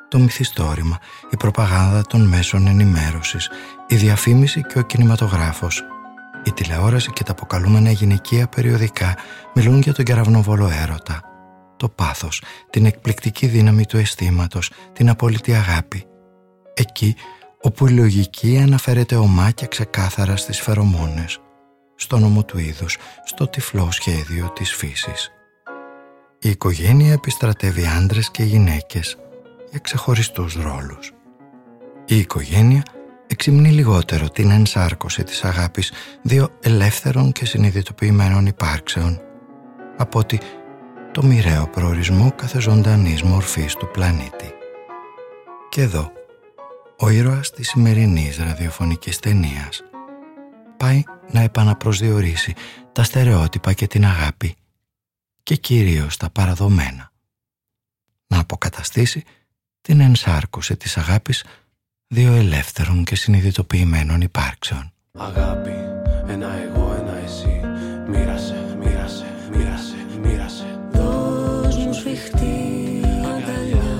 Το μυθιστόρημα, η προπαγάνδα των μέσων ενημέρωσης, η διαφήμιση και ο κινηματογράφος, η τηλεόραση και τα αποκαλούμενα γυναικεία περιοδικά μιλούν για τον κεραυνοβόλο έρωτα, το πάθος, την εκπληκτική δύναμη του αισθήματος, την απόλυτη αγάπη. Εκεί όπου η λογική αναφέρεται ομά και ξεκάθαρα στις φερομόνες, στο νόμο του είδους, στο τυφλό σχέδιο της φύσης. Η οικογένεια επιστρατεύει άντρες και γυναίκες για ξεχωριστούς ρόλους. Η οικογένεια εξυμνεί λιγότερο την ενσάρκωση της αγάπης δύο ελεύθερων και συνειδητοποιημένων υπάρξεων από ότι το μοιραίο προορισμό κάθε ζωντανής μορφής του πλανήτη. Και εδώ, ο ήρωας της σημερινής ραδιοφωνικής ταινίας πάει να επαναπροσδιορίσει τα στερεότυπα και την αγάπη και κυρίως τα παραδομένα. Να αποκαταστήσει την ενσάρκωση της αγάπης δύο ελεύθερων και συνειδητοποιημένων υπάρξεων. Αγάπη, ένα εγώ, ένα εσύ. Μοίρασε, μοίρασε, μοίρασε, μοίρασε. Δώσ' μου σφιχτή αγκαλιά.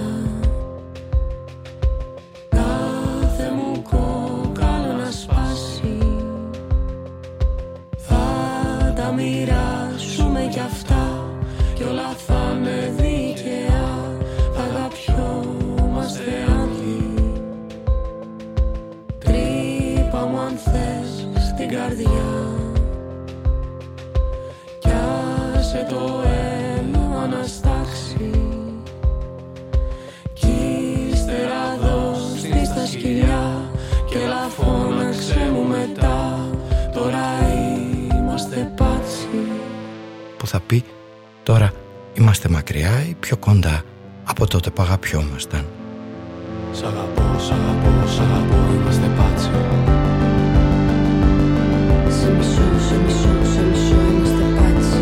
Κάθε μου κόκαλο να σπάσει. Θα τα μοιράσουμε κι αυτά κι όλα θα είναι δίκαια. Θα αγαπιόμαστε άδειοι. Τρύπα μου αν θες στην καρδιά. Κι άσε το αίμα αναστάξει. Κι ύστερα δώσ' στα σκυλιά. Και έλα φώναξε μου μετά. Τώρα είμαστε πάτσι. Που θα πει τώρα είμαστε μακριά ή πιο κοντά από τότε που αγαπιόμασταν. Σ' αγαπώ, σ' αγαπώ, σ' αγαπώ, είμαστε πάτσι. Σε μισώ, σε μισώ, σε μισώ, είμαστε πάτσι.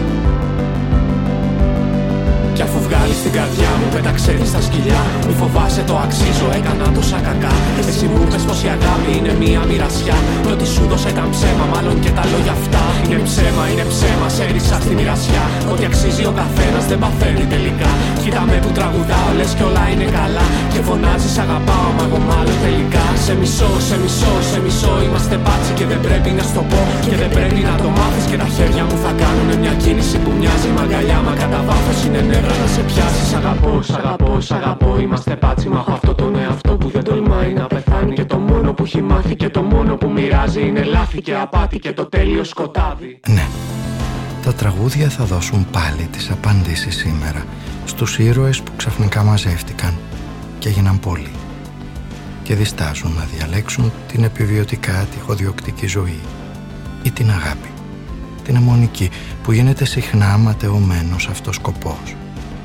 Κι αφού βγάλεις την καρδιά μου, πέταξέ τη στα σκυλιά. Μη φοβάσαι, το αξίζω, έκανα τόσα κακά. Εσύ μου πες πως η αγάπη είναι μία μοιρασιά. Κι ό,τι σου δώσα ήταν ψέμα, μάλλον και τα λόγια αυτά. Είναι ψέμα, είναι ψέμα, σε έρισα στη μοιρασιά. Ό,τι αξίζει ο καθένας δεν παθαίνει τελικά. Κοίτα με που τραγουδάω, λες κι όλα είναι καλά. Και φωνάζεις αγαπάω, μα εγώ μάλλον τελικά. Σε μισώ, σε μισώ, σε μισώ, είμαστε πάτσι. Και δεν πρέπει να στο πω, και δεν πρέπει να το μάθεις. Και τα χέρια μου θα κάνουν μια κίνηση που μοιάζει μαγκαλιά. Μα κατά βάθος είναι νεύρα να σε πιάσει. Σ' αγαπώ, σ' αγαπώ, σ' αγαπώ, είμαστε πάτσι. Μα έχω αυτό τον εαυτό που δεν τολμάει να πεθάνει. Και το μόνο που έχει μάθει και το μόνο που μοιράζει είναι λάθη και απάτη και το τέλειο σκοτάδι. Ναι, τα τραγούδια θα δώσουν πάλι τις απαντήσεις σήμερα στους ήρωες που ξαφνικά μαζεύτηκαν και έγιναν πολλοί και διστάζουν να διαλέξουν την επιβιωτικά τυχοδιοκτική ζωή ή την αγάπη, την αιμονική που γίνεται συχνά ματαιωμένος αυτός σκοπός.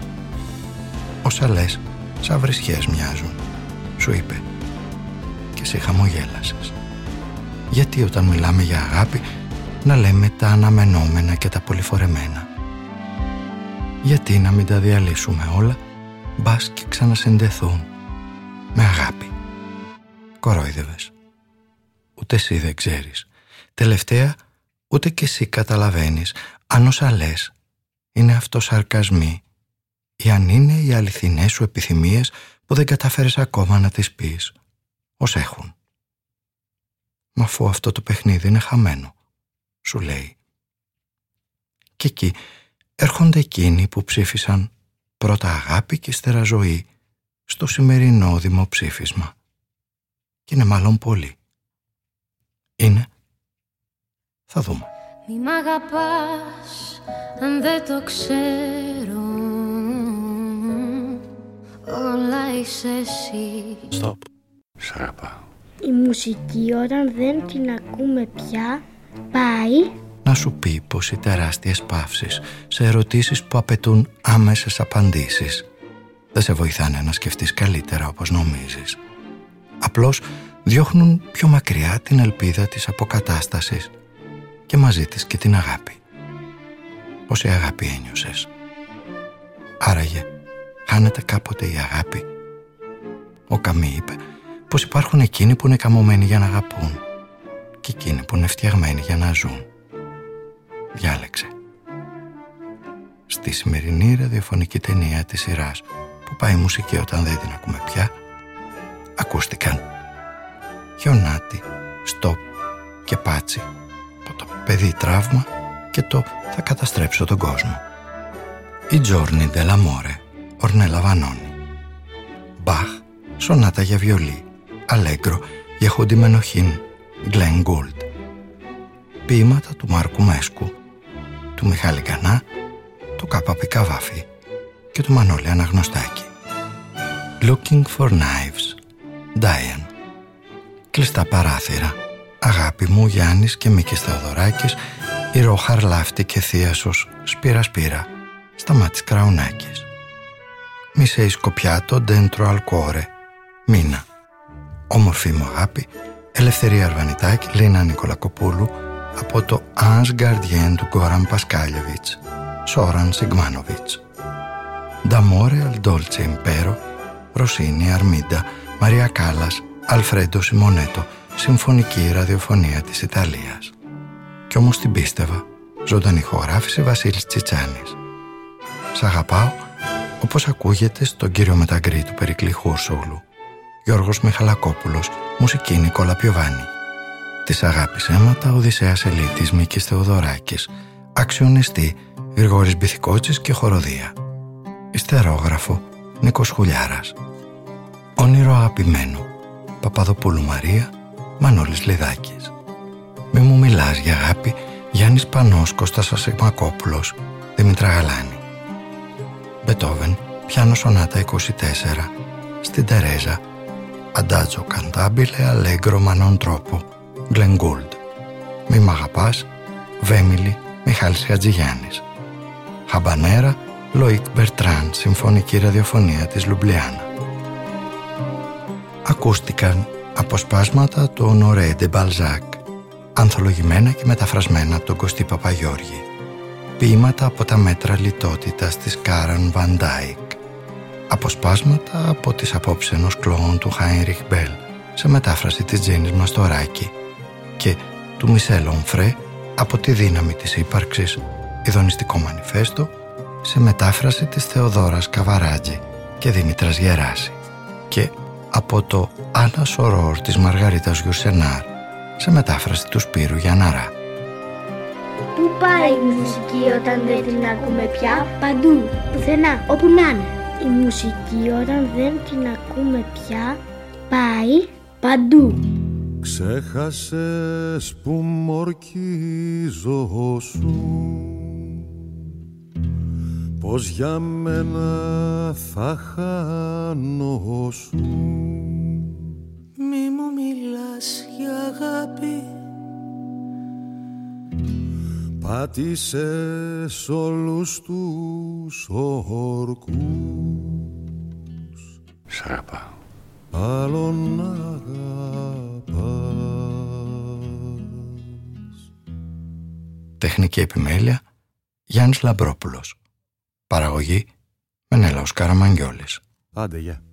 Όσα λες σαν βρισχές μοιάζουν, σου είπε, και σε χαμογέλασες. Γιατί όταν μιλάμε για αγάπη να λέμε τα αναμενόμενα και τα πολυφορεμένα? Γιατί να μην τα διαλύσουμε όλα, μπας και ξανασυντεθούν με αγάπη? Κορόιδευες. Ούτε εσύ δεν ξέρεις. Τελευταία ούτε κι εσύ καταλαβαίνεις αν όσα λες είναι αυτοσαρκασμοί ή αν είναι οι αληθινές σου επιθυμίες που δεν κατάφερες ακόμα να τις πεις ως έχουν. Μα αφού αυτό το παιχνίδι είναι χαμένο, σου λέει. Και εκεί έρχονται εκείνοι που ψήφισαν πρώτα αγάπη και ύστερα ζωή στο σημερινό δημοψήφισμα. Και είναι μάλλον πολλοί. Είναι. Θα δούμε. Μη μ' αγαπάς αν δεν το ξέρω. Όλα είσαι εσύ. Stop. Σ' αγαπάω. Η μουσική όταν δεν την ακούμε πια πάει να σου πει πως οι τεράστιες παύσεις σε ερωτήσεις που απαιτούν άμεσες απαντήσεις δεν σε βοηθάνε να σκεφτείς καλύτερα όπως νομίζεις. Απλώς διώχνουν πιο μακριά την ελπίδα της αποκατάστασης και μαζί της και την αγάπη. Πόση αγάπη ένιωσες? Άραγε χάνεται κάποτε η αγάπη? Ο Καμί είπε πως υπάρχουν εκείνοι που είναι καμωμένοι για να αγαπούν και εκείνοι που είναι φτιαγμένοι για να ζουν. Διάλεξε. Στη σημερινή ραδιοφωνική ταινία της σειράς που πάει η μουσική όταν δεν την ακούμε πια, ακούστηκαν. Χιονάτι, στοπ και πάτσι, από το παιδί τραύμα και το θα καταστρέψω τον κόσμο. Η Giorni dell'amore, Ορνέλα Βανώνη. Μπαχ, σονάτα για βιολί, αλέγκρο για Χούντι Μενοχίν, Γκλεν Γκούλτ. Ποίηματα του Μάρκου Μέσκου, του Μιχάλη Γκανά, του Κάπα Πικαβάφη και του Μανώλη Αναγνωστάκη. Looking for Knives, Diane. Κλειστά παράθυρα, Αγάπη μου, Γιάννης και Μίκης Θεοδωράκης, η Ρόχαρ Λάφτη και Θίασος, Σπύρα Σπύρα, Σταμάτης Κραουνάκης. Μισέη Σκοπιάτο, Ντέντρο Αλκόρε, Μίνα. Όμορφη μου αγάπη, Ελευθερία Αρβανιτάκη, Λίνα Νικολακοπούλου, από το Ans Gardien του Γκόραν Πασκάλιεβιτς, Σόραν Σιγμάνοβιτς. D'amore al dolce impero, Ρωσίνη Αρμίντα, Μαρία Κάλλας, Αλφρέντο Σιμονέτο, συμφωνική ραδιοφωνία της Ιταλίας. Κι όμως την πίστευα, ζωντανή ηχογράφηση Βασίλης Τσιτσάνης. Σ' αγαπάω, όπως ακούγεται στον κύριο Μεταγκρή του Περικλή Χούρσογλου. Γιώργος Μιχαλακόπουλος, μουσική Νικόλα Πιοβάνη. Της αγάπης αίματα Οδυσσέας Ελίτης Μίκης Θεοδωράκης, αξιονιστή Γρηγόρης Μπιθικότσης και χοροδία. Ιστερόγραφο Νίκος Χουλιάρας. Όνειρο αγαπημένο Παπαδοπούλου Μαρία, Μανώλης Λιδάκης. Μη μου μιλάς για αγάπη, Γιάννης Πανός, Κώστας Ασημακόπουλος, Δήμητρα Γαλάνη. Μπετόβεν, πιάνο σονάτα είκοσι τέσσερα, στην Τερέζα, Αντάτζο Καντάμπιλε, Αλέγκρο Μανών Τρόπο, Γκλεν Γκούλτ. Μη μ' αγαπάς, Βέμιλι, Μιχάλης Χατζηγιάννης. Χαμπανέρα, Λοίκ Μπερτράν, συμφωνική ραδιοφωνία της Λουμπλιάνα. Ακούστηκαν αποσπάσματα του Ονορέ ντε Μπαλζάκ, ανθολογημένα και μεταφρασμένα από τον Κωστή Παπαγιώργη. Ποίηματα από τα μέτρα λιτότητας της Κάραν Βαν Ντάικ. Αποσπάσματα από τις απόψε ενός κλόουν του Χάινριχ Μπέλ, σε μετάφραση της Τζένης Μαστοράκη, και του Μισελ Ομφρέ από τη δύναμη της ύπαρξης, ειδονιστικό μανιφέστο, σε μετάφραση της Θεοδόρας Καβαράτζη και Δήμητρας Γεράση, και από το Άννα Σορόρ της Μαργαρίτας Γιουρσενάρ, σε μετάφραση του Σπύρου Γιανναρά. Πού πάει η μουσική όταν δεν την ακούμε πια? Παντού, πουθενά, όπου να είναι. Η μουσική όταν δεν την ακούμε πια πάει παντού. Ξέχασες που μ' ορκίζοσου, πως για μένα θα χάνωσου. Μη μου μιλάς για αγάπη, πάτησες όλους τους ορκούς. Σ' αγαπάω. Άλλον αγαπάς. Τεχνική επιμέλεια Γιάννης Λαμπρόπουλος. Παραγωγή Μενέλαος Καραμαγγιόλης. Άντε, γεια.